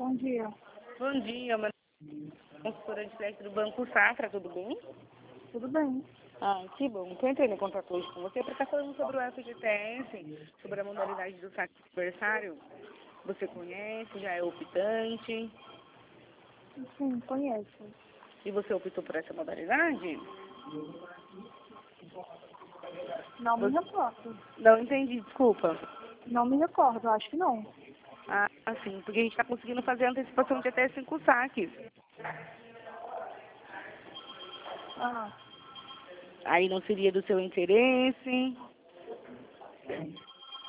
Bom dia. Bom dia, meu nome é consultora de crédito do Banco Safra, tudo bem? Tudo bem? Ah, que bom. Estou entrando em contato hoje com você para estar falando sobre o FGTS, sobre a modalidade do saque aniversário. Você conhece, já é optante, Sim, conheço. e você optou por essa modalidade? Não me recordo. Não entendi, desculpa. Não me recordo, acho que não. Ah, sim, porque a gente está conseguindo fazer a antecipação de até 5 saques. Ah, Aí não seria do seu interesse?